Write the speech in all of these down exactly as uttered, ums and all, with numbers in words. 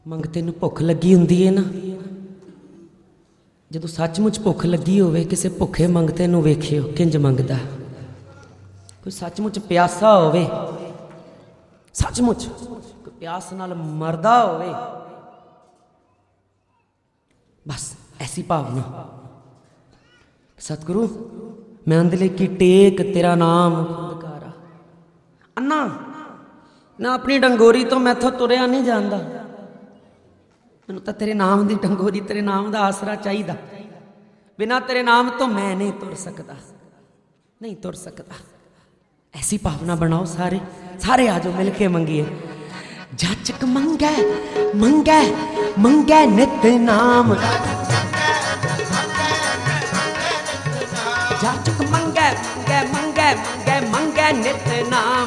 ਮੰਗਤੇ ਨੂੰ ਭੁੱਖ ਲੱਗੀ ਹੁੰਦੀ ਹੈ ਨਾ, ਜਦੋਂ ਸੱਚਮੁੱਚ ਭੁੱਖ ਲੱਗੀ ਹੋਵੇ ਕਿਸੇ ਭੁੱਖੇ ਮੰਗਤੇ ਨੂੰ ਵੇਖਿਓ ਕਿੰਜ ਮੰਗਦਾ। ਕੋਈ ਸੱਚਮੁੱਚ ਪਿਆਸਾ ਹੋਵੇ, ਸੱਚਮੁੱਚ ਕੋਈ ਪਿਆਸ ਨਾਲ ਮਰਦਾ ਹੋਵੇ, ਬਸ ਐਸੀ ਭਾਵਨਾ। ਸਤਿਗੁਰੂ ਮੈਂ ਅੰਦਲੇ ਕੀ ਟੇਕ ਤੇਰਾ ਨਾਮ ਖੁਦਕਾਰਾ। ਅੰਨਾ ਨਾ ਆਪਣੀ ਡੰਗੋਰੀ ਤੋਂ ਮੈਥੋਂ ਤੁਰਿਆ ਨਹੀਂ ਜਾਂਦਾ, ਮੈਨੂੰ ਤਾਂ ਤੇਰੇ ਨਾਮ ਦੀ ਡੰਗੋਰੀ, ਤੇਰੇ ਨਾਮ ਦਾ ਆਸਰਾ ਚਾਹੀਦਾ। ਬਿਨਾਂ ਤੇਰੇ ਨਾਮ ਤੋਂ ਮੈਂ ਨਹੀਂ ਤੁਰ ਸਕਦਾ, ਨਹੀਂ ਤੁਰ ਸਕਦਾ। ਐਸੀ ਭਾਵਨਾ ਬਣਾਓ ਸਾਰੇ, ਸਾਰੇ ਆ ਜਾਓ ਮਿਲ ਕੇ ਮੰਗੀਏ। ਜਾਚਕ ਮੰਗੈ ਮੰਗੈ ਮੰਗੈ ਨਿਤ ਨਾਮ, ਜਾਚਕ ਮੰਗੈ ਮੰਗੈ ਮੰਗੈ ਮੰਗੈ ਮੰਗੈ ਨਿਤ ਨਾਮ।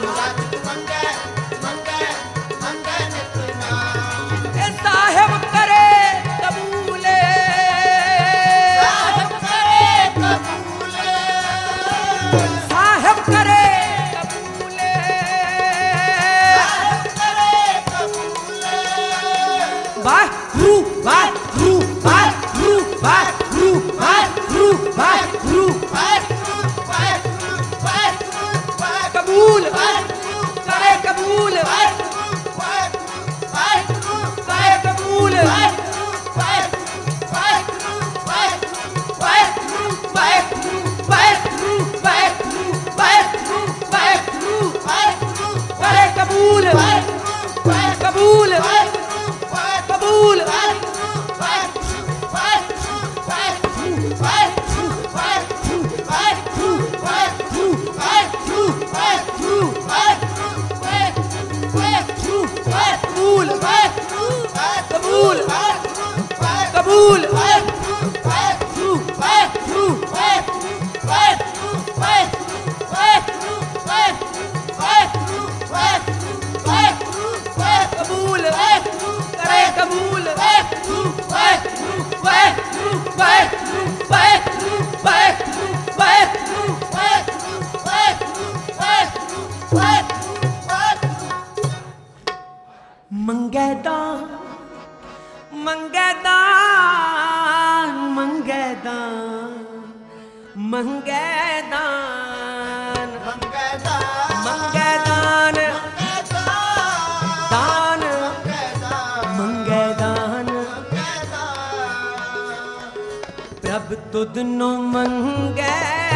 ਤੁਧ ਨੂੰ ਮੰਗੈ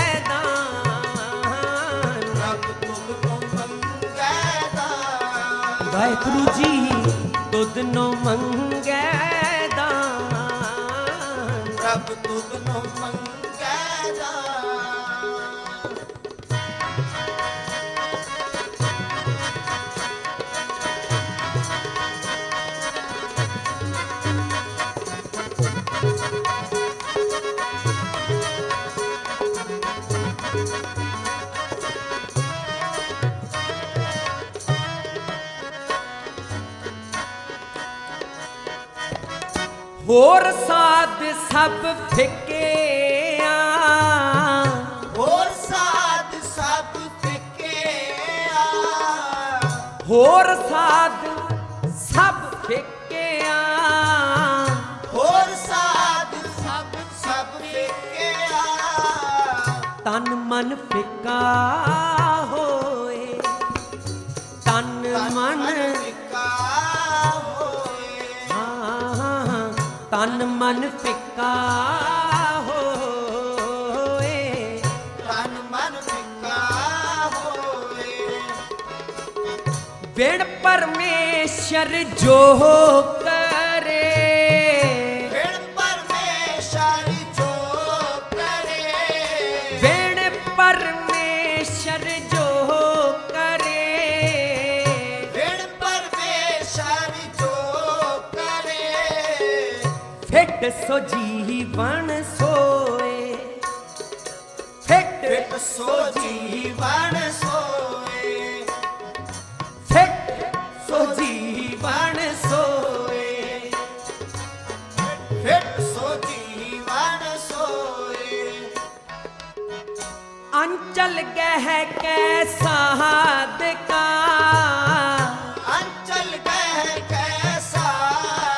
ਦਾਨ, ਰੱਬ ਤੁਧ ਨੂੰ ਮੰਗੈ ਦਾਨ। ਵਾਹਿਗੁਰੂ ਜੀ ਤੁਧ ਨੂੰ ਮੰਗੈ ਦਾਨ, ਰੱਬ ਤੁਧ ਨੂੰ ਮੰਗੈ ਦਾਨ। ਹੋਰ ਸਾਧ ਸਭ ਫਿੱਕੇ ਆ, ਹੋਰ ਸਾਧ ਸਭ ਫਿੱਕੇ ਆ, ਹੋਰ ਸਾਧ ਸਭ ਫਿੱਕੇ ਆ, ਹੋਰ ਸਾਧ ਸਭ ਸਭ ਫਿੱਕੇ ਆ। ਤਨ ਮਨ ਫਿੱਕਾ ਹੋਏ, ਤਨ ਮਨ ਤਨ ਮਨ ਫਿੱਕਾ ਹੋਏ, ਤਨ ਮਨ ਫਿੱਕਾ ਹੋਏ। ਬਿਨ ਪਰਮੇਸ਼ਰ ਜੋ ਕਰੇ, ਬਿਨ ਪਰਮੇਸ਼ਰ ਜੋ ਕਰੇ, ਬਿਨ ਪਰਮੇਸ਼ਰ ਜੋ ਕਰੇ, ਬਿਨ ਪਰਮੇਸ਼ਰ ਜੋ ਫਿੱਟ ਸੋ ਜੀਵਨ ਸੋਏ, ਫਿੱਟ ਸੋ ਜੀਵਨ ਸੋਏ, ਫਿੱਟ ਸੋ ਜੀਵਨ ਸੋਏ, ਫਿੱਟ ਸੋ ਜੀਵਨ ਸੋਏ। ਅੰਚਲ ਗਹਿ ਕੈ ਸਾਧ ਕਾ, ਅੰਚਲ ਗਹਿ ਕੈ ਸਾਧ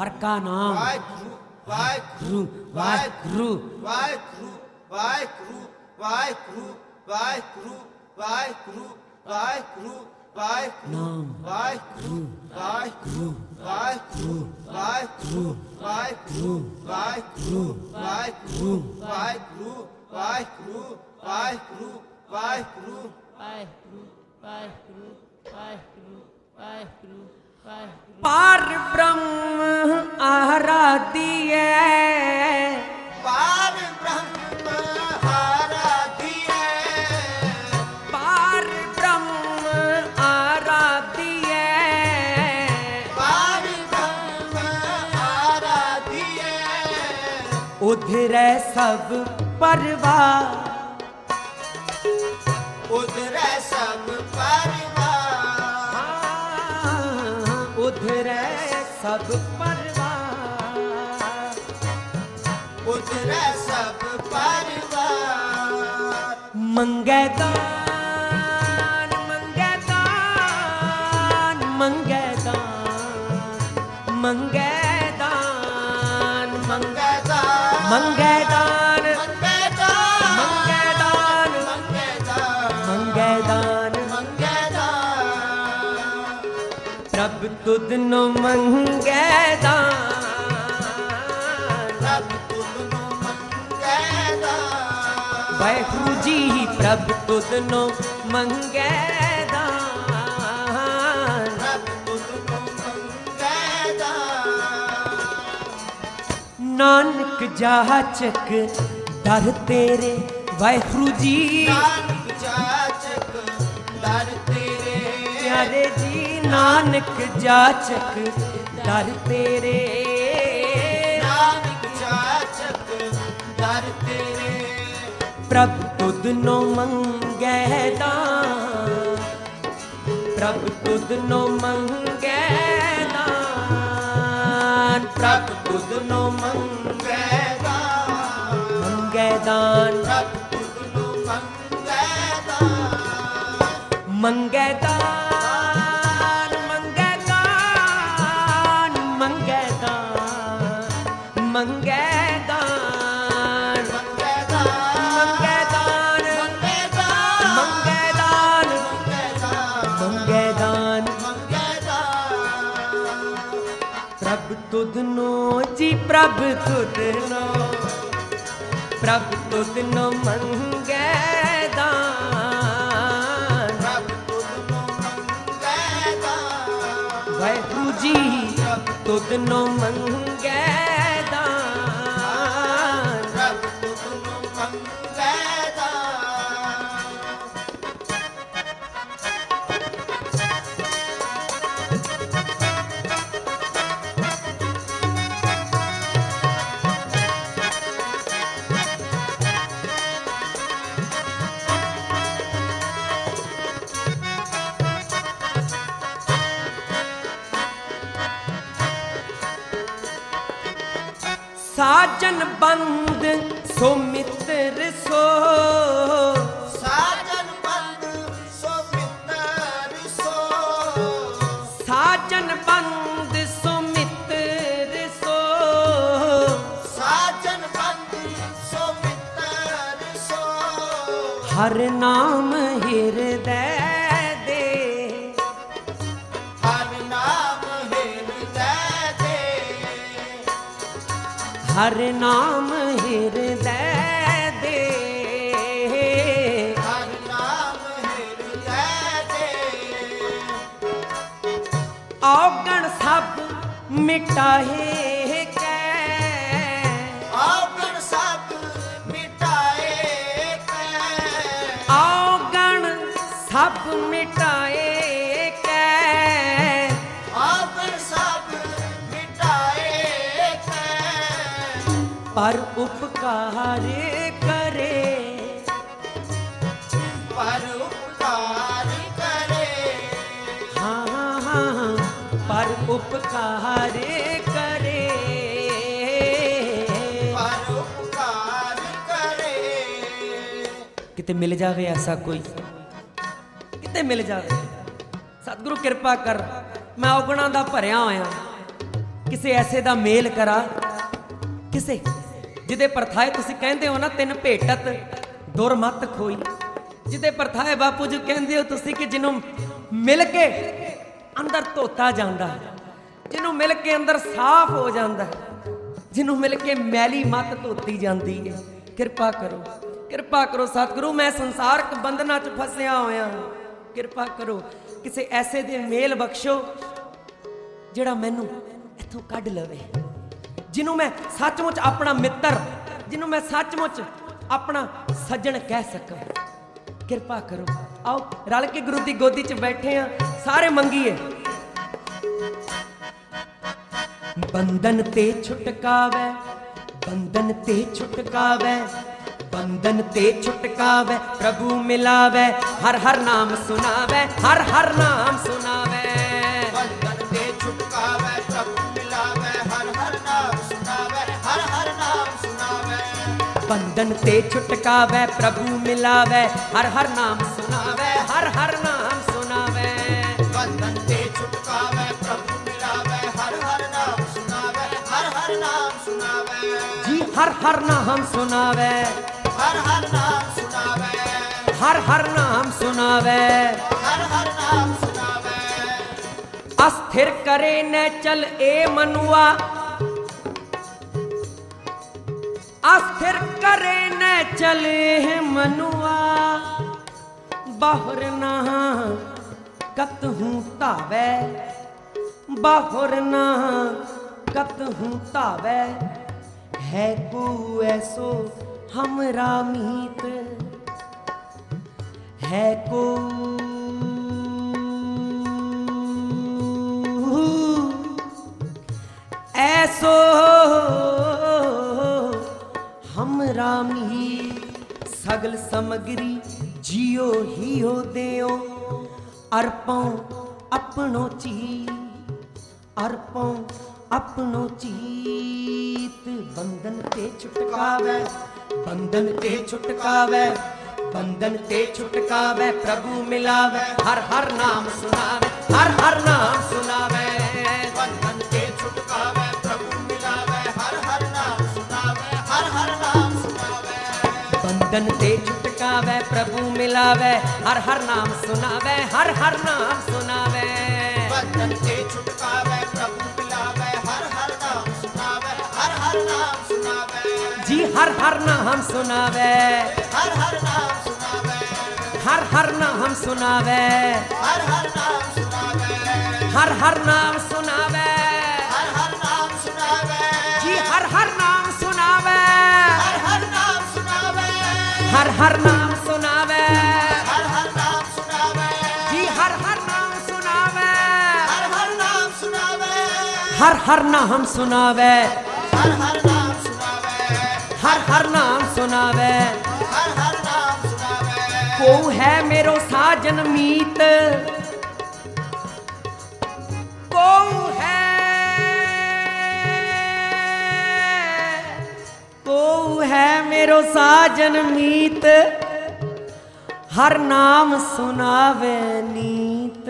हर का नाम ਵਾਹਿਗੁਰੂ ਵਾਹਿਗੁਰੂ वाहिगुरु ਵਾਹਿਗੁਰੂ ਵਾਹਿਗੁਰੂ ਵਾਹਿਗੁਰੂ ਵਾਹਿਗੁਰੂ ਵਾਹਿਗੁਰੂ ਵਾਹਿਗੁਰੂ ਵਾਹਿਗੁਰੂ नाम ਵਾਹਿਗੁਰੂ ਵਾਹਿਗੁਰੂ ਵਾਹਿਗੁਰੂ ਵਾਹਿਗੁਰੂ ਵਾਹਿਗੁਰੂ ਵਾਹਿਗੁਰੂ ਵਾਹਿਗੁਰੂ ਵਾਹਿਗੁਰੂ ਵਾਹਿਗੁਰੂ ਵਾਹਿਗੁਰੂ ਵਾਹਿਗੁਰੂ ਵਾਹਿਗੁਰੂ ਵਾਹਿਗੁਰੂ ਵਾਹਿਗੁਰੂ ਵਾਹਿਗੁਰੂ ਵਾਹਿਗੁਰੂ पार ब्रह्म आराधिए ਪਾਰ ਬ੍ਰਹਮ ਆਰਾਧੀਏ पार ब्रह्म आराधिए ਪਾਰ ਬ੍ਰਹਮ ਆਰਾਧੀਏ उधर सब परवार ਉਧਰੈ ਸਭ ਪਰਿਵਾਰ उधर सब परवार ਉਧਰੈ ਸਭ ਪਰਿਵਾਰ मंगे दान मंगे दान मंगे दान मंगे दान ਮੰਗੈ ਦਾ मंगे दान ਮੰਗੈ ਦਾ मंगे दान ਮੰਗੈ ਦਾ मंगे दान ਮੰਗੈ ਦਾ प्रभ तुद नो मंगे दान ਰੱਬ ਤੁਮਨੂੰ ਮੰਗੈ ਦਾ वाहिगुरु जी प्रभ तुद नो मंगे दान ਰੱਬ ਤੁਮਨੂੰ ਮੰਗੈ ਦਾ नानक जाचक दर तेरे वाहिगुरु जी ਨਾਨਕ ਜਾਚਕ ਦਰ ਤੇਰੇ प्यारे जी नानक जाचक दर तेरे ਨਾਨਕ ਜਾਚਕ ਦਰ ਤੇਰੇ प्रभ तुद नो मंगे दान प्रभ तुद नो मंगे दान प्रभ तुद नो मंगे ਮੰਗੈ ਦਾ मंगे दान ਰੱਬ ਤੁਮਨੂੰ ਮੰਗੈ ਦਾ मंगे दान मंगे दान मंगे दान मंगे दान ਮੰਗੈ ਦਾ मंगे दान ਮੰਗੈ ਦਾ मंगे दान ਮੰਗੈ ਦਾ मंगे दान ਮੰਗੈ ਦਾ प्रभ तुद नो जी प्रभ तुद नो प्रभ तुद नो मंगे दान ਰੱਬ ਤੁਮਨੂੰ ਮੰਗੈ ਦਾ वाहिगुरु जी तुद नो मंगे दान ਰੱਬ ਤੁਮਨੂੰ ਮੰਗੈ ਦਾ साजन बंद सो मित्र सो ਸਾਜਨ ਬੰਦ ਸੋ ਮਿੱਤਰ ਸੋ साजन बंद सो मित्र सो ਸਾਜਨ ਬੰਦ ਸੋ ਮਿੱਤਰ ਸੋ हर नाम हृदय दे ਹਰ ਨਾਮ ਹਿਰਦੈ ਦੇ हर नाम हृदय दे ਹਰ ਨਾਮ ਹਿਰਦੈ ਦੇ औगण सब मिटाहे कै ਆਵਣ ਸਭ ਮਿਟਾਏ ਕੈ औगण सब मिटाए कै ਆਵਣ ਸਭ ਮਿਟਾਏ ਕੈ पर उपकार करे ਪਰ ਉਪਕਾਰ ਕਰੇ हाँ हाँ हाँ पर उपकार करे ਪਰ ਉਪਕਾਰ ਕਰੇ किते मिल जावे ऐसा कोई किते मिल जावे सतगुरु किरपा कर मैं औगणा दा भरिया होया ਕਿਸੇ ਐਸੇ ਦਾ ਮੇਲ ਕਰਾ, ਕਿਸੇ ਜਿਹਦੇ ਪਰਥਾਏ ਤੁਸੀਂ ਕਹਿੰਦੇ ਹੋ ਨਾ ਤਿੰਨ ਭੇਟਤ ਦੁਰਮਤ ਖੋਈ, ਜਿਹਦੇ ਪਰਥਾਏ ਬਾਪੂ ਜੀ ਕਹਿੰਦੇ ਹੋ ਤੁਸੀਂ ਕਿ ਜਿਹਨੂੰ ਮਿਲ ਕੇ ਅੰਦਰ ਧੋਤਾ ਜਾਂਦਾ, ਜਿਹਨੂੰ ਮਿਲ ਕੇ ਅੰਦਰ ਸਾਫ਼ ਹੋ ਜਾਂਦਾ, ਜਿਹਨੂੰ ਮਿਲ ਕੇ ਮੈਲੀ ਮੱਤ ਧੋਤੀ ਜਾਂਦੀ ਹੈ। ਕਿਰਪਾ ਕਰੋ, ਕਿਰਪਾ ਕਰੋ ਸਤਿਗੁਰੂ, ਮੈਂ ਸੰਸਾਰਕ ਬੰਧਨਾਂ 'ਚ ਫਸਿਆ ਹੋਇਆ, ਕਿਰਪਾ ਕਰੋ ਕਿਸੇ ਐਸੇ ਦੇ ਮੇਲ ਬਖਸ਼ੋ ਜਿਹੜਾ ਮੈਨੂੰ ਇੱਥੋਂ ਕੱਢ ਲਵੇ, ਜਿਹਨੂੰ ਮੈਂ ਸੱਚਮੁੱਚ ਆਪਣਾ ਮਿੱਤਰ, ਜਿਹਨੂੰ ਮੈਂ ਸੱਚਮੁੱਚ ਆਪਣਾ ਸੱਜਣ ਕਹਿ ਸਕਾਂ। ਕਿਰਪਾ ਕਰੋ, ਆਓ ਰਲ ਕੇ ਗੁਰੂ ਦੀ ਗੋਦੀ 'ਚ ਬੈਠੇ ਆ, ਸਾਰੇ ਮੰਗੀਏ। ਬੰਧਨ ਤੇ ਛੁਟਕਾਵੇ, ਬੰਧਨ ਤੇ ਛੁਟਕਾਵੇ, ਬੰਧਨ ਤੇ ਛੁਟਕਾਵੇ, ਪ੍ਰਭੂ ਮਿਲਾਵੇ, ਹਰ ਹਰ ਨਾਮ ਸੁਨਾਵੇ, ਹਰ ਹਰ ਨਾਮ ਸੁਨਾਵੇ। ਬੰਧਨ ਤੇ ਛੁਟਕਾਵੇ, ਪ੍ਰਭੂ ਮਿਲਾਵੇ, ਹਰ ਹਰ ਨਾਮ ਸੁਨਾਵੇ, ਹਰ ਹਰ ਨਾਮ ਸੁਨਾਵੇ। ਬੰਧਨ ਤੇ ਛੁਟਕਾਵੇ, ਪ੍ਰਭੂ ਮਿਲਾਵੇ, ਹਰ ਹਰ ਨਾਮ ਸੁਨਾਵੇ, ਹਰ ਹਰ ਨਾਮ ਸੁਨਾਵੇ। ਬੰਧਨ ਤੇ ਛੁਟਕਾਵੇ, ਪ੍ਰਭੂ ਮਿਲਾਵੇ, ਹਰ ਹਰ ਨਾਮ ਸੁਨਾਵੇ, ਹਰ ਹਰ ਨਾਮ ਸੁਨਾਵੇ। ਜੀ ਹਰ ਹਰ ਨਾਮ ਸੁਨਾਵੇ, ਹਰ ਹਰ ਨਾਮ ਸੁਨਾਵੇ, ਹਰ ਹਰ ਨਾਮ ਸੁਨਾਵੇ। ਹਰ ਹਰ ਨਾਮ ਸੁਨਾਵੇ। अस्थिर करे न चल ए मनुआ, अस्थिर करे न चले है मनुआ, बाहुर ना कत हूँ तावे, बाहुर ना कत हूँ तावे। है को ऐसो हमरा मीत, है को ऐसो हमरा मीत। सगल समग्री जियो ही हो देओ, अर्पों अपनो ची, अर्पों अपनो चीत। बंधन ते छुटकावे, बंधन ते छुटकावे, बंधन ते छुटकावे, प्रभु मिलावे, हर हर नाम सुनावे, हर हर नाम सुनावे। बंधन ते छुटकावे, प्रभु मिलावे, हर हर नाम सुनावे, हर हर नाम सुनावे। बंधन ते छुटकावे, प्रभु मिलावे, हर हर नाम सुनावे, हर हर नाम सुनावे। बंधन ते छुटकावे, प्रभु मिलावे, हर हर नाम सुनावे, हर हर नाम सुनावे। जी हर हर नाम सुनावे, हर हर नाम सुनावे, हर हर नाम सुनावे, हर हर नाम सुनावे, हर हर नाम सुनावे। हर हर नाम सुनावे, जी हर हर नाम सुनावे, हर हर नाम सुनावे, हर हर नाम सुनावे। हर हर नाम सुनावे, जी हर हर नाम सुनावे, हर हर नाम सुनावे, हर हर नाम सुनावे, हर हर नाम सुनावे, हर हर नाम सुनावे। हर हर नाम सुनावे। को है मेरो साजन मीत, को है, को है मेरो साजन मीत, हर नाम सुनावे नीत।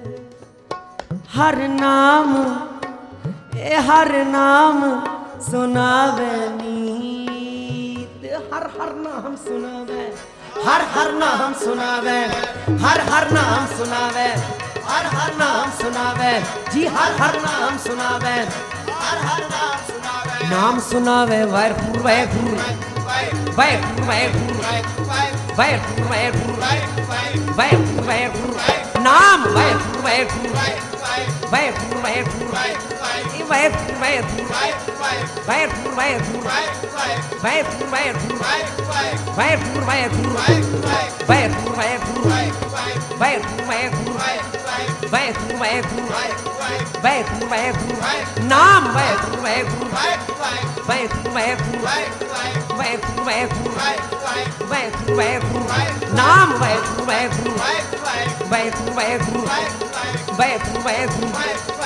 हर नाम ए हर नाम सुनावे नीत। हर हर नाम सुनावे, हर हर नाम सुनावे, हर हर नाम सुनावे, हर हर नाम सुनावे। जी हर हर नाम सुनावे, हर हर नाम सुनावे। नाम सुनावे वाहेगुरु वाहेगुरु वाहेगुरु वाहेगुरु वाहेगुरु वाहेगुरु वाहेगुरु वाहेगुरु। नाम वाहेगुरु वाहेगुरु वाहेगुरु वाहेगुरु वाहेगुरु वाहेगुरु वाहेगुरु वाहेगुरु वाहेगुरु वाहेगुरु वाहेगुरु वाहेगुरु वाहेगुरु वाहेगुरु वाहेगुरु वाहेगुरु वाहेगुरु वाहेगुरु वाहेगुरु। नाम वाहेगुरु वाहेगुरु वाहेगुरु वाहेगुरु वाहेगुरु वाहेगुरु वाहेगुरु वाहेगुरु। नाम वाहेगुरु वाहेगुरु वाहेगुरु वाहेगुरु वाहेगुरु वाहेगुरु वाहेगुरु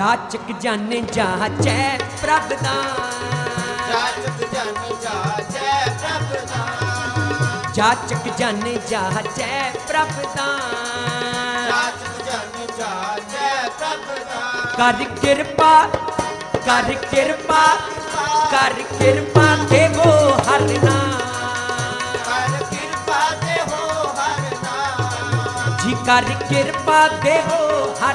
ਜਾਚਕ ਜਾਣੇ ਜਾਚੈ ਪ੍ਰਭ ਦਾ ਜਾਚਕ ਜਨ ਜਾਚੈ ਪ੍ਰਭ ਦਾ ਜਾਚਕ ਜਾਣੇ ਜਾਚੈ ਪ੍ਰਭ ਦਾ ਜਾਚਕ ਜਨ ਜਾਚੈ ਪ੍ਰਭ ਦਾ ਕਰ ਕਿਰਪਾ ਕਰ ਕਿਰਪਾ ਕਰ ਕਿਰਪਾ ਦੇਵੋ ਹਰ ਨਾਮ ਕਰ ਕਿਰਪਾ ਦੇਹੋ ਹਰ ਨਾਮ ਜੀ ਕਰ ਕਿਰਪਾ ਦੇਵੋ ਹਰ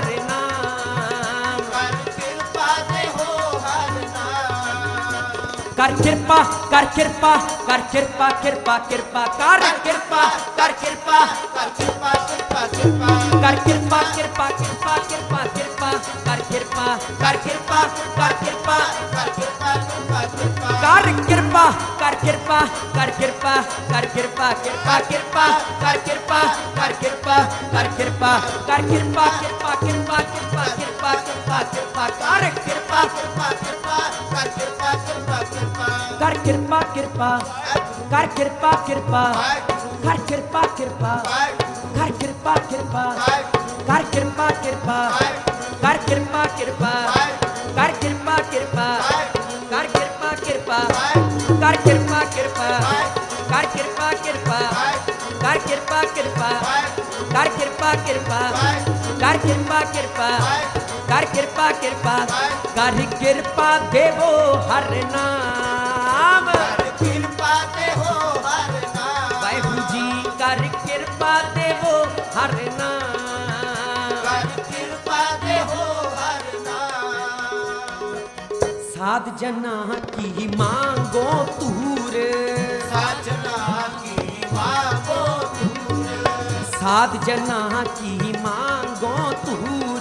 ਨਾਮ ਕਰ ਕਿਰਪਾ ਦੇਹੋ ਹਰ ਨਾਮ ਕਰ ਕਿਰਪਾ ਕਰ ਕਿਰਪਾ ਕਰ ਕਿਰਪਾ ਕਿਰਪਾ ਕਿਰਪਾ ਕਰ ਕਿਰਪਾ ਕਰ ਕਿਰਪਾ ਕਰ ਕਿਰਪਾ ਕਿਰਪਾ ਕਿਰਪਾ ਕਰ ਕਿਰਪਾ ਕਿਰਪਾ ਕਿਰਪਾ ਕਿਰਪਾ ਕਿਰਪਾ ਕਰ ਕਿਰਪਾ ਕਰ ਕਿਰਪਾ ਕਰ ਕਿਰਪਾ ਕਰ ਕਿਰਪਾ ਕਿਰਪਾ ਕਿਰਪਾ ਕਰ ਕਿਰਪਾ ਕਰ ਕਿਰਪਾ ਕਰ ਕਿਰਪਾ ਕਰ ਕਿਰਪਾ ਕਿਰਪਾ ਕਿਰਪਾ ਕਰ ਕਿਰਪਾ ਕਰ ਕਿਰਪਾ ਕਰ ਕਿਰਪਾ ਕਰ ਕਿਰਪਾ ਕਿਰਪਾ ਕਿਰਪਾ ਕਿਰਪਾ ਕਿਰਪਾ ਕਿਰਪਾ ਕਿਰਪਾ ਕਰ ਕਿਰਪਾ ਕਿਰਪਾ ਕਿਰਪਾ ਕਰ ਕਿਰਪਾ ਕਿਰਪਾ ਕਿਰਪਾ ਕਰ ਕਿਰਪਾ ਕਿਰਪਾ ਕਰ ਕਿਰਪਾ ਕਿਰਪਾ ਕਰ ਕਿਰਪਾ ਕਿਰਪਾ ਕਰ ਕਿਰਪਾ ਕਿਰਪਾ ਕਰ ਕਿਰਪਾ ਕਿਰਪਾ ਕਰ ਕਿਰਪਾ ਕਿਰਪਾ ਕਰ ਕਿਰਪਾ ਕਿਰਪਾ ਕਰ ਕਿਰਪਾ ਕਿਰਪਾ ਕਰ ਕਿਰਪਾ ਕਿਰਪਾ ਕਰ ਕਿਰਪਾ ਕਿਰਪਾ ਕਰ ਕਿਰਪਾ ਕਿਰਪਾ ਕਰ ਕਿਰਪਾ ਕਿਰਪਾ ਕਰ ਕਿਰਪਾ ਕਿਰਪਾ ਕਰ ਕਿਰਪਾ ਕਿਰਪਾ ਕਰ ਕਿਰਪਾ ਦੇਵੋ ਹਰ ਨਾਮ ਕਿਰਪਾ ਦੇਹੋ ਹਰ ਨਾਮ ਵਾਹਿਗੁਰੂ ਜੀ ਕਰ ਕਿਰਪਾ ਦੇਵੋ ਹਰ ਨਾਮ ਕਰ ਕਿਰਪਾ ਦੇਹੋ ਹਰ ਨਾਮ ਸਾਧ ਜਨਾਂ ਕੀ ਮੰਗੋ ਤੂਰ ਸਾਜਨਾ ਕੀ ਮਾਗੋ ਤੂਰ ਸਾਧ ਜਨਾਂ ਕੀ ਮੰਗੋ ਤੂਰ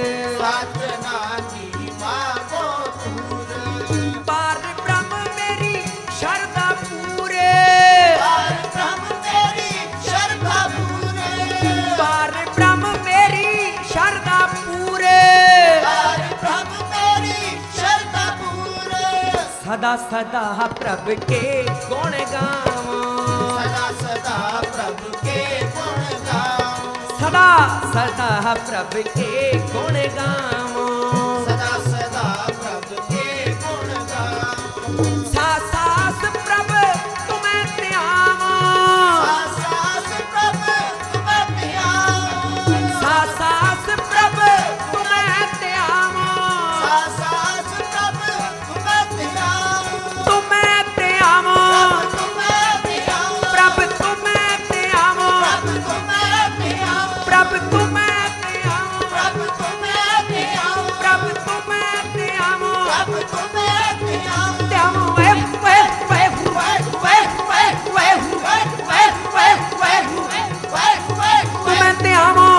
ਸਾਜਨਾ ਕੀ ਮਾਗੋ ਤੂਰ ਪਰ ਬ੍ਰਹਮ ਮੇਰੀ ਸ਼ਰਧਾ ਪੂਰੇ ਹਰ ਬ੍ਰਹਮ ਤੇਰੀ ਸ਼ਰਧਾ ਪੂਰੇ ਪਰ ਬ੍ਰਹਮ ਮੇਰੀ ਸ਼ਰਧਾ ਪੂਰੇ ਹਰ ਬ੍ਰਹਮ ਤੇਰੀ ਸ਼ਰਧਾ ਪੂਰੇ ਸਦਾ ਸਦਾ ਪ੍ਰਭ ਕੇ ਗੁਣ ਗਾਵਾਂ ਸਦਾ ਸਦਾ ਪ੍ਰਭ ਕੇ ਗੁਣ ਗਾਓ ਸਦਾ ਸਦਾ ਪ੍ਰਭ ਕੇ ਗੁਣ ਗਾਵਾਂ ਸਦਾ ਸਦਾ ਪ੍ਰਭ ਕੇ ਗੁਣ ਗਾਓ ਸਾ ਸਾਸ ਪ੍ਰਭ ਤੁਮੈ ਧਿਆਵਾਂ ਸਾਸ ਪ੍ਰਭ ਤੁਮੈ ਧਿਆਓ ਸਾ ਸਾਸ ਪ੍ਰਭ ਤੁਮੈ ਧਿਆਵਾਂ ਸਾਸ ਪ੍ਰਭ ਤੁਮੈ ਧਿਆਓ ਤੁਮੈ ਧਿਆਵਾਂ ਤੁਮੈ ਧਿਆਓ ਪ੍ਰਭ ਤੁਮੈ ਧਿਆਵਾਂ ਪ੍ਰਭ ਤੁਮੈ ਧਿਆਓ ਪ੍ਰਭ ਤੁਮੈ ਧਿਆਵਾਂ ਪ੍ਰਭ ਤੁਮੈ ਧਿਆਓ ਪ੍ਰਭ ਤੁਮੈ ਧਿਆਵਾਂ ਪ੍ਰਭ ਤੁਮੈ ਧਿਆਓ ਧਿਆਵਾਂ ਵੇ ਵੇ ਵੇ ਵੇ ਵੇ ਵੇ ਵੇ ਵੇ ਵੇ ਤੁਮੈ ਧਿਆਵਾਂ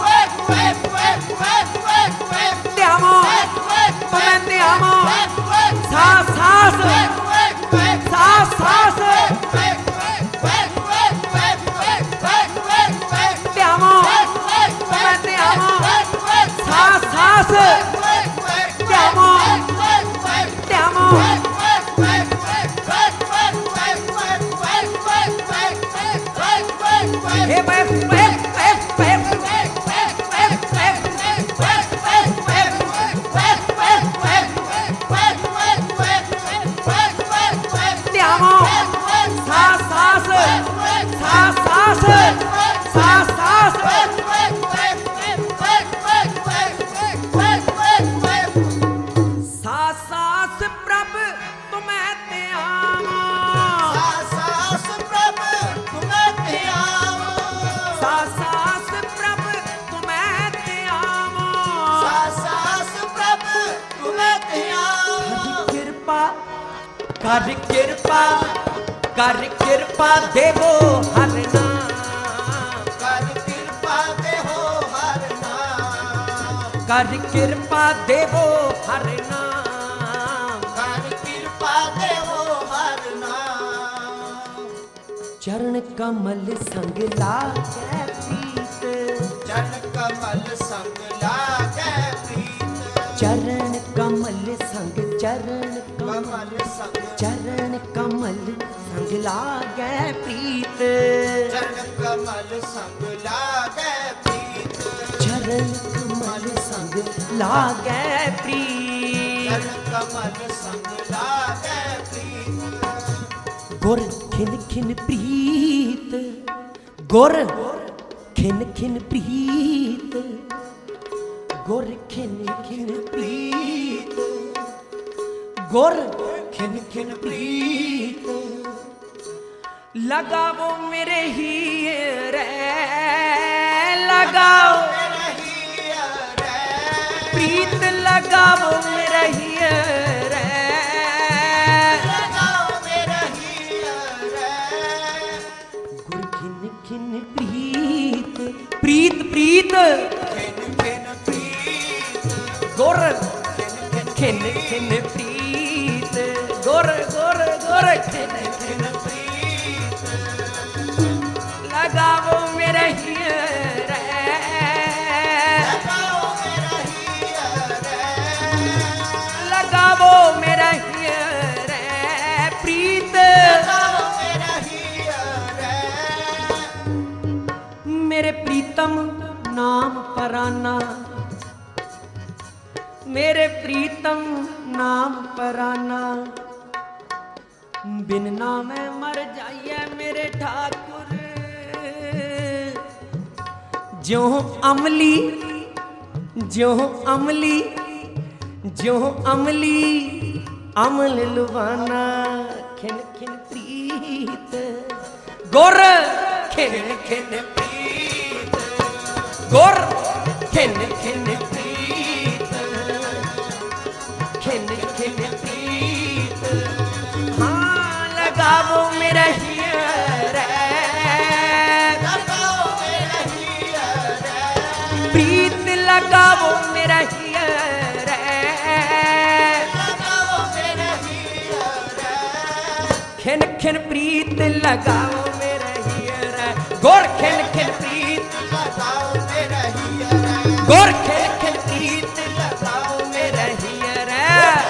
ਧਿਆਵਾਂ ਤੁਮੈ ਧਿਆਵਾਂ ਸਾ ਸਾਸ ਸਾ ਸਾਸ ਧਿਆਵਾਂ ਤੁਮੈ ਧਿਆਵਾਂ ਸਾ ਸਾਸ ਧਿਆਵਾਂ ਧਿਆਵਾਂ ਹੇ ਵੇ ਵੇ ਵੇ ਧਿਆਵਾਂ ਸਾ ਸਾਸ ਸਾ ਸਾਸ ਸਾ ਸਾਸ ਸਾ ਸਾਸ ਪ੍ਰਭ ਤੁਮੈ ਧਿਆਵਾਂ ਸਾਸ ਪ੍ਰਭ ਤੁਮੈ ਧਿਆਓ ਸਾ ਸਾਸ ਪ੍ਰਭ ਤੁਮੈ ਧਿਆਵਾਂ ਸਾਸ ਪ੍ਰਭ ਤੁਮੈ ਧਿਆਓ ਕਿਰਪਾ ਕਰ ਕਿਰਪਾ ਕਰ ਕਿਰਪਾ ਦੇਵੋ ਹਰ ਨਾਮ ਕਰ ਕਿਰਪਾ ਦੇਹੋ ਹਰ ਨਾਮ ਕਰ ਕਿਰਪਾ ਦੇਵੋ ਹਰ ਨਾਮ ਕਰ ਕਿਰਪਾ ਦੇਹੋ ਹਰ ਨਾਮ ਚਰਨ ਕਮਲ ਸੰਗ ਲਾਗੈ ਪ੍ਰੀਤ ਜਨ ਕਮਲ ਸੰਗ ਲਾਗੈ ਪ੍ਰੀਤ ਚਰਨ ਕਮਲ ਸੰਗ ਚਰਨ ਕਮਲ ਕਮਲ ਸੰਗ ਚਰਨ ਕਮਲ ਸੰਗ ਲਾਗੈ ਪ੍ਰੀਤ ਜਨ ਕਮਲ ਸੰਗ ਲਾਗੈ ਪ੍ਰੀਤ ਚਰਨ ਕਮਲ ਸੰਗ ਲਾਗੈ चरण कमल संग लागे प्रीत गुर खिन खिन प्रीत गुर खिन खिन प्रीत गुर खिन खिन प्रीत गुर खिन खिन प्रीत लगाओ मेरे हीरे लगाओ प्रीत लगाओ मेरे हीरे गुर खिन खिन प्रीत प्रीत प्रीत गुर खिन खिन प्रीत गुर गुर गुर खिन खिन प्रीत लगाओ मेरे हीरे लगाओ मेरा हीरे प्रीत मेरे प्रीतम नाम पराना मेरे प्रीतम नाम पराना बिन नाम मर जाइए मेरे ठाकुर ज्यों अमली ज्यों अमली ज्यों अमली अमल लुभाना खिन खिन प्रीत गुर खिन खिन प्रीत गुर खिन खिन प्रीत खिन खिन प्रीत हाँ लगाओ मेरा हीरे प्रीत लगाओ मेरा हीरे खिन खिन प्रीत लगाओ मेरा हीरे गुर खिन खिन प्रीत गुर खिन खिन प्रीत लगाओ मेरा हीरे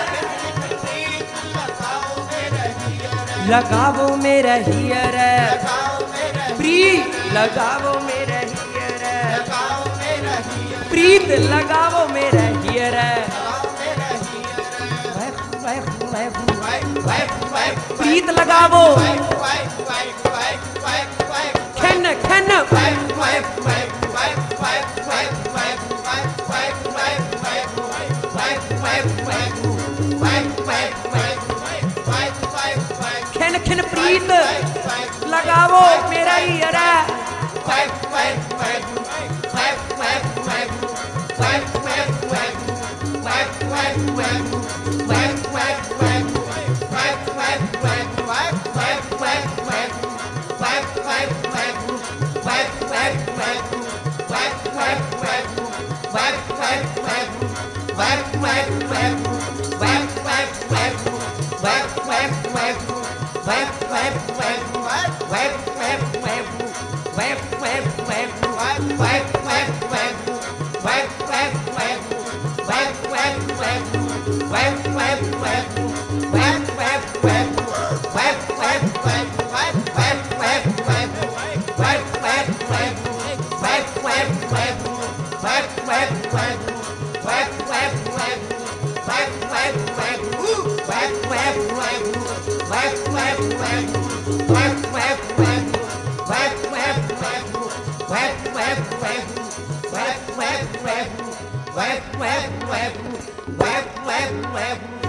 लगाओ मेरा हीरे प्रीत लगाओ मेरा हीरे प्रीत लगाओ मेरा हीरे प्रीत लगाओ खन खन खिन खिन प्रीत लगाओ मेरा हीरा web, web, web, web, web, web, web,